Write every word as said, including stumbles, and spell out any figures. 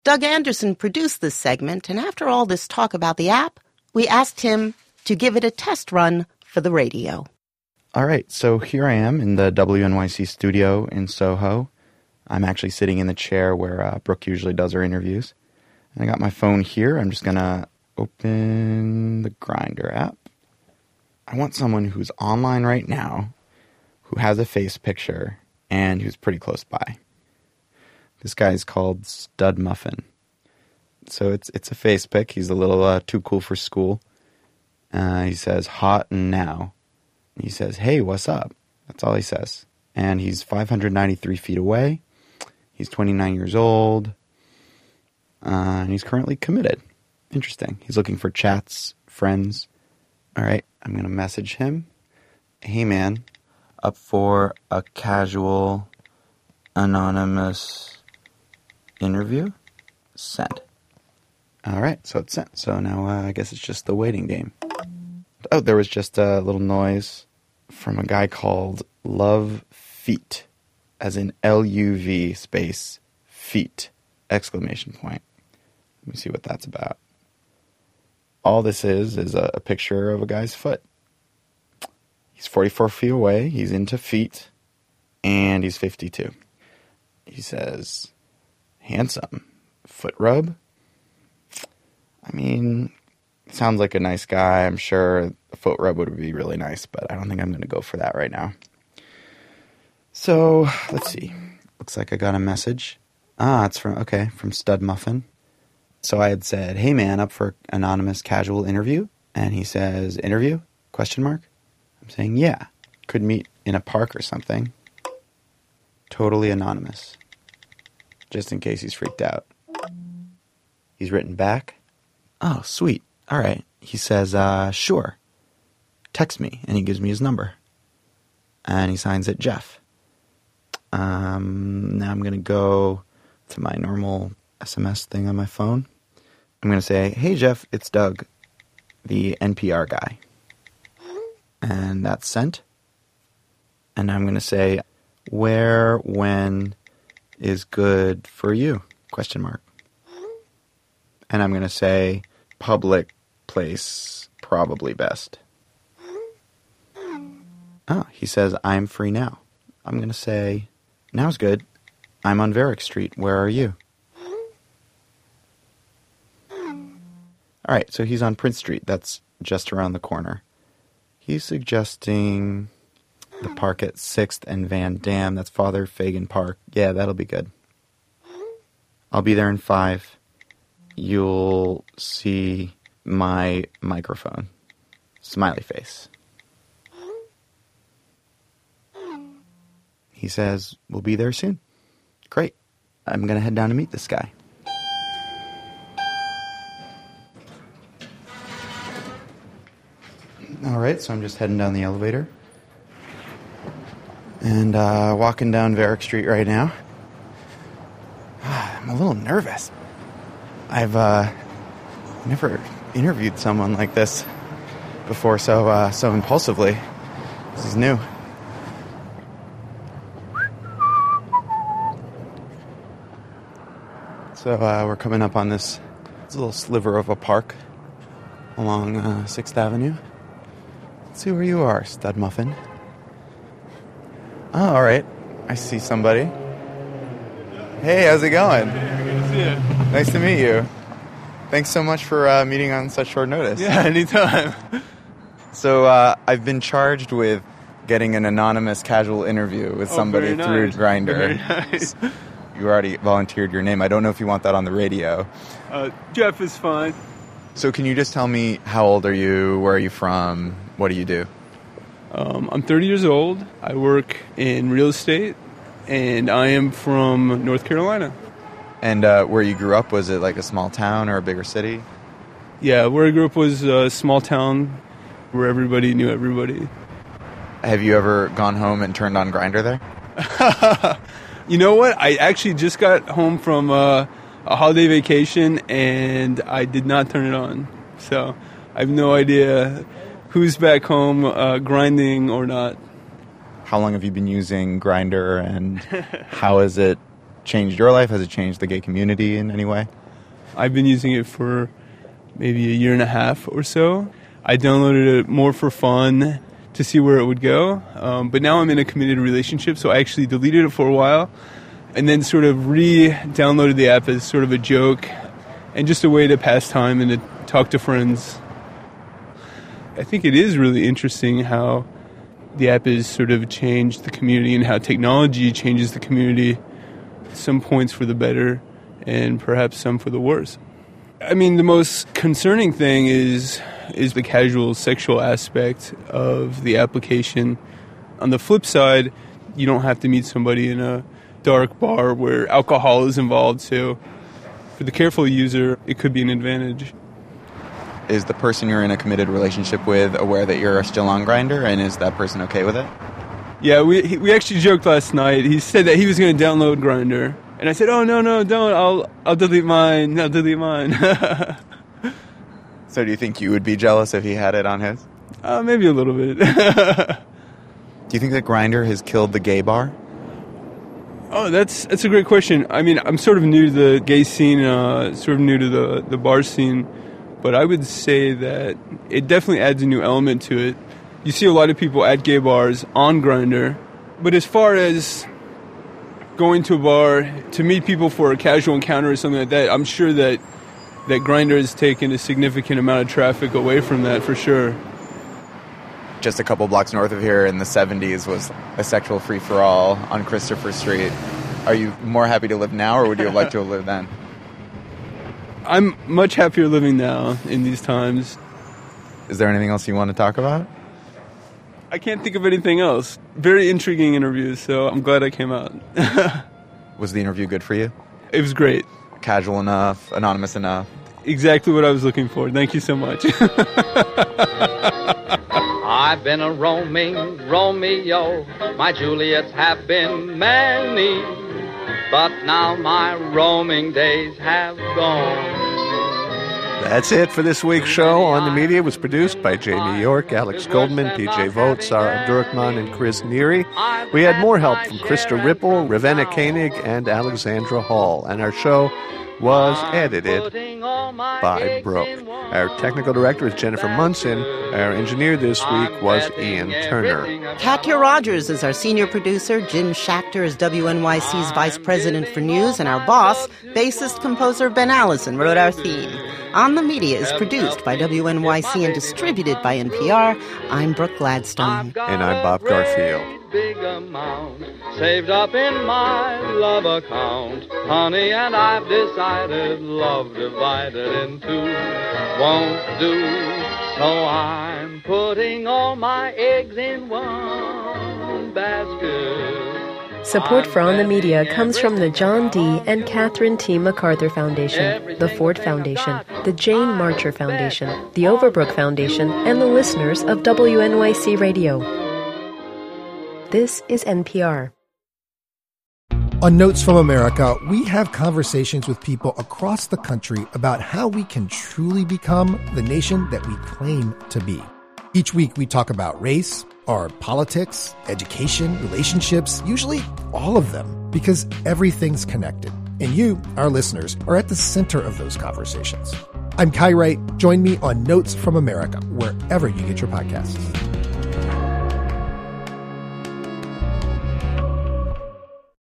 Doug Anderson produced this segment, and after all this talk about the app, we asked him to give it a test run for the radio. All right, so here I am in the W N Y C studio in Soho. I'm actually sitting in the chair where uh, Brooke usually does her interviews. And I got my phone here. I'm just going to open the Grindr app. I want someone who's online right now, who has a face picture, and who's pretty close by. This guy is called Stud Muffin. So it's it's a face pic. He's a little uh, too cool for school. Uh, he says, hot and now. He says, hey, what's up? That's all he says. And he's five hundred ninety-three feet away. He's twenty-nine years old. Uh, and he's currently committed. Interesting. He's looking for chats, friends. All right, I'm going to message him. Hey, man, up for a casual, anonymous interview? Send. All right, so it's sent. So now uh, I guess it's just the waiting game. Oh, there was just a little noise from a guy called Love Feet, as in L U V space feet, exclamation point. Let me see what that's about. All this is is a, a picture of a guy's foot. He's forty-four feet away, he's into feet, and he's fifty-two. He says, handsome, foot rub? I mean, sounds like a nice guy. I'm sure a foot rub would be really nice, but I don't think I'm going to go for that right now. So, let's see. Looks like I got a message. Ah, it's from, okay, from Stud Muffin. So I had said, hey man, up for anonymous casual interview? And he says, interview? Question mark? I'm saying, yeah. Could meet in a park or something. Totally anonymous. Just in case he's freaked out. He's written back. Oh, sweet. All right. He says, uh, sure. Text me. And he gives me his number. And he signs it Jeff. Um, now I'm going to go to my normal S M S thing on my phone. I'm going to say, hey, Jeff, it's Doug, the N P R guy. And that's sent. And I'm going to say, where, when is good for you? Question mark. And I'm going to say, public place, probably best. Oh, he says, I'm free now. I'm going to say, now's good. I'm on Varick Street. Where are you? All right, so he's on Prince Street. That's just around the corner. He's suggesting the park at sixth and Van Dam. That's Father Fagan Park. Yeah, that'll be good. I'll be there in five. You'll see my microphone. Smiley face. He says, we'll be there soon. Great. I'm going to head down to meet this guy. All right, so I'm just heading down the elevator. And uh, walking down Varick Street right now. I'm a little nervous. I've uh, never interviewed someone like this before so uh, so impulsively. This is new. So uh, we're coming up on this, this little sliver of a park along uh, sixth Avenue. Let's see where you are, Stud Muffin. Oh, all right. I see somebody. Hey, how's it going? Hey, good to see you. Nice to meet you. Thanks so much for uh, meeting on such short notice. Yeah, anytime. So uh, I've been charged with getting an anonymous casual interview with Oh, somebody very through nice. Grindr. Very nice. You already volunteered your name. I don't know if you want that on the radio. Uh, Jeff is fine. So can you just tell me how old are you? Where are you from? What do you do? Um, I'm thirty years old. I work in real estate, and I am from North Carolina. And uh, where you grew up, was it like a small town or a bigger city? Yeah, where I grew up was a small town where everybody knew everybody. Have you ever gone home and turned on Grindr there? You know what? I actually just got home from uh, a holiday vacation, and I did not turn it on. So I have no idea who's back home uh, grinding or not. How long have you been using Grindr, and how is it changed your life? Has it changed the gay community in any way? I've been using it for maybe a year and a half or so. I downloaded it more for fun to see where it would go. Um, but now I'm in a committed relationship, so I actually deleted it for a while and then sort of re-downloaded the app as sort of a joke and just a way to pass time and to talk to friends. I think it is really interesting how the app has sort of changed the community and how technology changes the community, some points for the better and perhaps some for the worse. I mean, the most concerning thing is is the casual sexual aspect of the application. On the flip side, you don't have to meet somebody in a dark bar where alcohol is involved, so for the careful user, it could be an advantage. Is the person you're in a committed relationship with aware that you're still on Grindr, and is that person okay with it? Yeah, we he, we actually joked last night. He said that he was going to download Grindr, and I said, "Oh no, no, don't! I'll I'll delete mine. I'll delete mine." So, do you think you would be jealous if he had it on his? Uh, maybe a little bit. Do you think that Grindr has killed the gay bar? Oh, that's that's a great question. I mean, I'm sort of new to the gay scene, uh, sort of new to the, the bar scene, but I would say that it definitely adds a new element to it. You see a lot of people at gay bars on Grindr, but as far as going to a bar to meet people for a casual encounter or something like that, I'm sure that, that Grindr has taken a significant amount of traffic away from that for sure. Just a couple blocks north of here in the seventies was a sexual free-for-all on Christopher Street. Are you more happy to live now, or would you have liked to have lived then? I'm much happier living now in these times. Is there anything else you want to talk about? I can't think of anything else. Very intriguing interview, so I'm glad I came out. Was the interview good for you? It was great. Casual enough, anonymous enough? Exactly what I was looking for. Thank you so much. I've been a roaming Romeo, my Juliets have been many, but now my roaming days have gone. That's it for this week's show. On the Media was produced by Jamie York, Alex Goldman, P J Vogt, Sarah Abdurrahman, and Chris Neary. We had more help from Krista Ripple, Ravenna Koenig, and Alexandra Hall. And our show was edited by Brooke. Our technical director is Jennifer Munson. Our engineer this week was Ian Turner. Katya Rogers is our senior producer. Jim Schachter is W N Y C's vice president for news. And our boss, bassist-composer Ben Allison, wrote our theme. On the Media is produced by W N Y C and distributed by N P R. I'm Brooke Gladstone. And I'm Bob Garfield. Big amount saved up in my love account, honey, and I've decided love divided in two won't do, so I'm putting all my eggs in one basket. Support for On the Media comes from the John D. and Catherine T. MacArthur Foundation, the Ford Foundation, the Jane Marcher Foundation, the Overbrook Foundation, and the listeners of W N Y C Radio. This is N P R. On Notes from America, we have conversations with people across the country about how we can truly become the nation that we claim to be. Each week we talk about race, our politics, education, relationships, usually all of them, because everything's connected. And you, our listeners, are at the center of those conversations. I'm Kai Wright. Join me on Notes from America, wherever you get your podcasts.